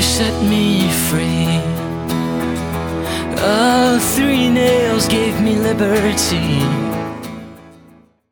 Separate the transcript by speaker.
Speaker 1: you set me free. Oh, 3 nails gave me liberty.